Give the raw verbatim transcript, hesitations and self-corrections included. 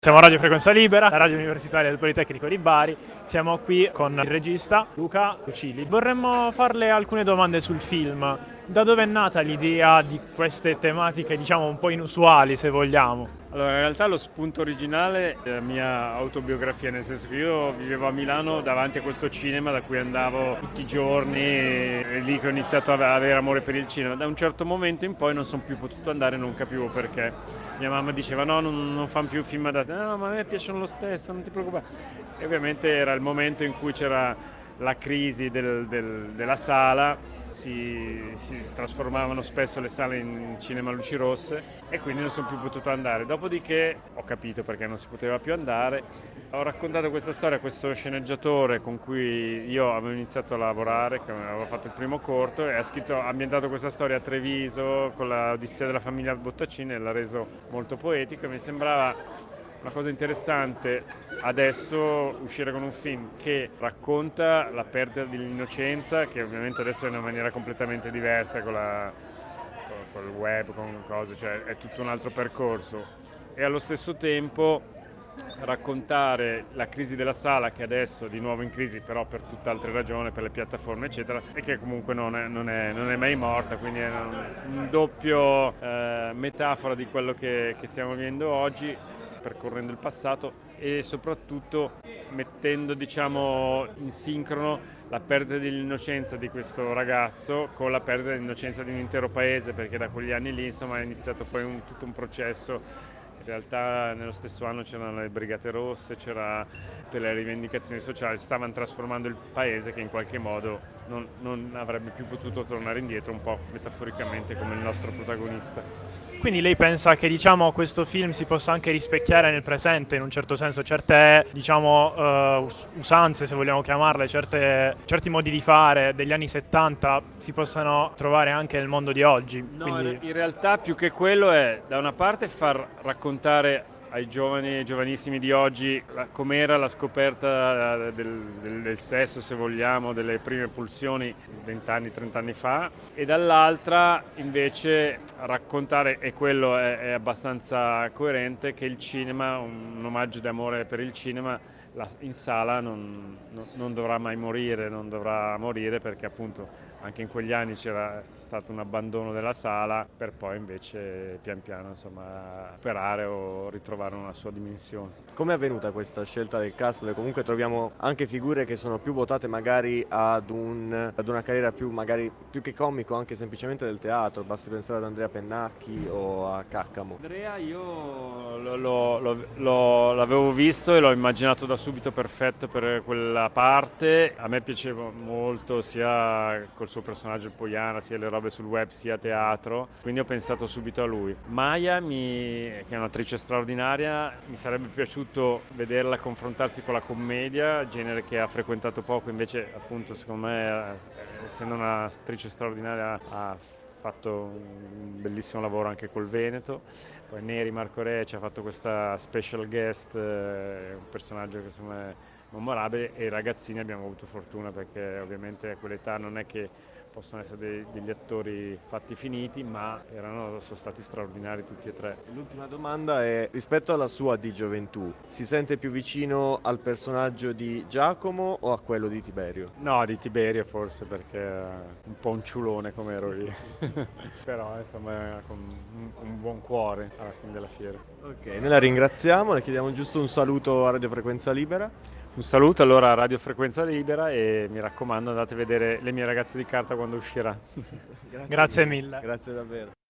Siamo a Radio Frequenza Libera, la radio universitaria del Politecnico di Bari. Siamo qui con il regista Luca Lucili. Vorremmo farle alcune domande sul film. Da dove è nata l'idea di queste tematiche, diciamo, un po' inusuali, se vogliamo? Allora, in realtà lo spunto originale è la mia autobiografia, nel senso che io vivevo a Milano davanti a questo cinema da cui andavo tutti i giorni, è lì che ho iniziato ad avere amore per il cinema. Da un certo momento in poi non sono più potuto andare, non capivo perché. Mia mamma diceva no, non, non fanno più film da te, no, ma a me piacciono lo stesso, non ti preoccupare. E ovviamente era il momento in cui c'era la crisi del, del, della sala. Si, si trasformavano spesso le sale in cinema a luci rosse e quindi non sono più potuto andare. Dopodiché ho capito perché non si poteva più andare. Ho raccontato questa storia a questo sceneggiatore con cui io avevo iniziato a lavorare, che avevo fatto il primo corto, e ha scritto, ha ambientato questa storia a Treviso con la Odissea della famiglia Bottaccini e l'ha reso molto poetico. Mi sembrava una cosa interessante adesso uscire con un film che racconta la perdita dell'innocenza, che ovviamente adesso è in una maniera completamente diversa con, la, con il web, con cose, cioè è tutto un altro percorso, e allo stesso tempo raccontare la crisi della sala, che adesso è di nuovo in crisi, però per tutt'altre ragioni, per le piattaforme eccetera, e che comunque non è, non è, non è mai morta, quindi è un, un doppio eh, metafora di quello che, che stiamo vivendo oggi, percorrendo il passato e soprattutto mettendo, diciamo, in sincrono la perdita dell'innocenza di questo ragazzo con la perdita dell'innocenza di un intero paese, perché da quegli anni lì insomma è iniziato poi un, tutto un processo. In realtà nello stesso anno c'erano le Brigate Rosse, c'era tutte le rivendicazioni sociali, stavano trasformando il paese, che in qualche modo non, non avrebbe più potuto tornare indietro, un po' metaforicamente come il nostro protagonista. Quindi lei pensa che, diciamo, questo film si possa anche rispecchiare nel presente, in un certo senso, certe, diciamo, uh, usanze, se vogliamo chiamarle, certe, certi modi di fare degli anni settanta si possano trovare anche nel mondo di oggi? No, Quindi... in realtà più che quello è, da una parte, far raccontare ai giovani e giovanissimi di oggi la, com'era la scoperta del, del, del sesso, se vogliamo, delle prime pulsioni vent'anni, trent'anni fa, e dall'altra invece raccontare, e quello è, è abbastanza coerente, che il cinema, un, un omaggio d'amore per il cinema, la, in sala non, non, non dovrà mai morire, non dovrà morire perché appunto anche in quegli anni c'era stato un abbandono della sala, per poi invece pian piano insomma operare o ritrovare una sua dimensione. Come è avvenuta questa scelta del cast? Dove comunque troviamo anche figure che sono più votate magari ad, un, ad una carriera più magari più che comico, anche semplicemente del teatro, basti pensare ad Andrea Pennacchi o a Caccamo. Andrea io lo, lo, lo, lo, l'avevo visto e l'ho immaginato da subito perfetto per quella parte. A me piaceva molto sia col suo personaggio Poiana, sia le robe sul web, sia teatro, quindi ho pensato subito a lui. Maya, mi, che è un'attrice straordinaria, mi sarebbe piaciuto vederla confrontarsi con la commedia, genere che ha frequentato poco, invece appunto secondo me, essendo un'attrice straordinaria, ha fatto un bellissimo lavoro anche col Veneto. Poi Neri Marco Re ci ha fatto questa special guest, eh, un personaggio che secondo me è memorabile, e i ragazzini abbiamo avuto fortuna perché ovviamente a quell'età non è che possono essere dei, degli attori fatti finiti, ma erano, sono stati straordinari tutti e tre. L'ultima domanda è, rispetto alla sua di gioventù, si sente più vicino al personaggio di Giacomo o a quello di Tiberio? No, di Tiberio forse, perché è un po' un ciulone come ero lì. Però insomma con un, un buon cuore alla fine della fiera. Ok, noi la ringraziamo, le chiediamo giusto un saluto a Radio Frequenza Libera. Un saluto allora a Radio Frequenza Libera e mi raccomando, andate a vedere Le mie ragazze di carta quando uscirà. Grazie, Grazie mille. Grazie davvero.